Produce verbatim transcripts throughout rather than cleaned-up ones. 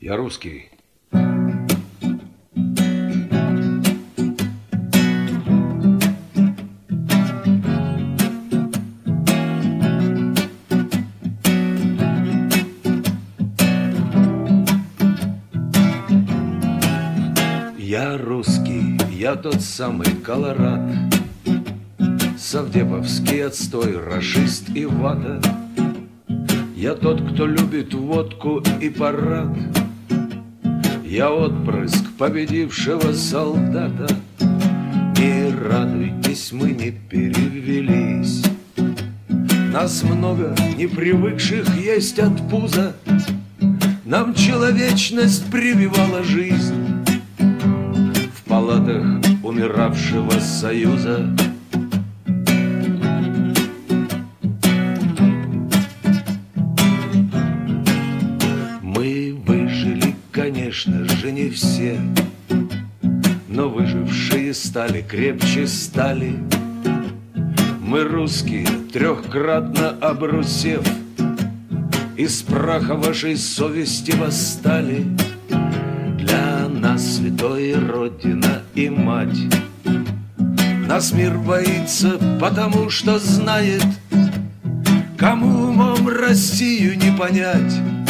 Я русский. Я русский, я тот самый Колорад, совдеповский отстой, рашист и вата. Я тот, кто любит водку и парад. Я отпрыск победившего солдата. Не радуйтесь, мы не перевелись. Нас много, не привыкших есть от пуза. Нам человечность прививала жизнь в палатах умиравшего Союза. Мы выжили, конечно же, не все, но выжившие стали крепче стали. Мы русские, трехкратно обрусев, из праха вашей совести восстали. Для нас святая Родина и Мать. Нас мир боится, потому что знает, кому умом Россию не понять,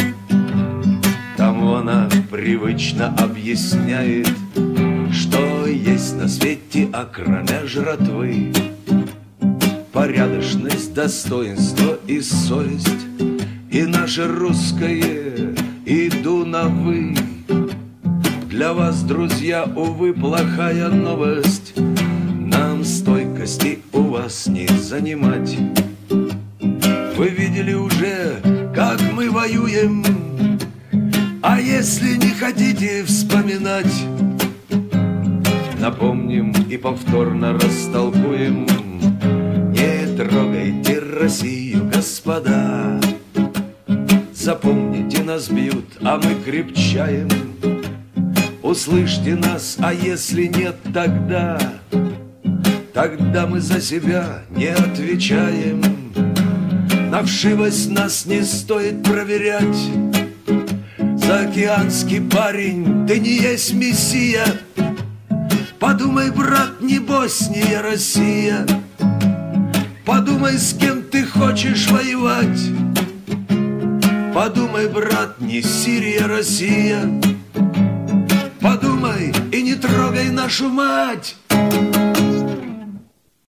тому она привычно объясняет, что есть на свете, окромя жратвы, порядочность, достоинство и совесть. И наше русское иду на вы. Для вас, друзья, увы, плохая новость. Нам стойкости у вас не занимать. Вы видели уже, как мы воюем, а если не хотите вспоминать, напомним и повторно растолкуем. Не трогайте Россию, господа. Запомните, нас бьют, а мы крепчаем. Услышьте нас, а если нет, тогда Тогда мы за себя не отвечаем. На вшивость нас не стоит проверять. Заокеанский парень, ты не есть мессия. Подумай, брат, не Босния, Россия. Подумай, с кем ты хочешь воевать. Подумай, брат, не Сирия, Россия. Подумай и не трогай нашу мать.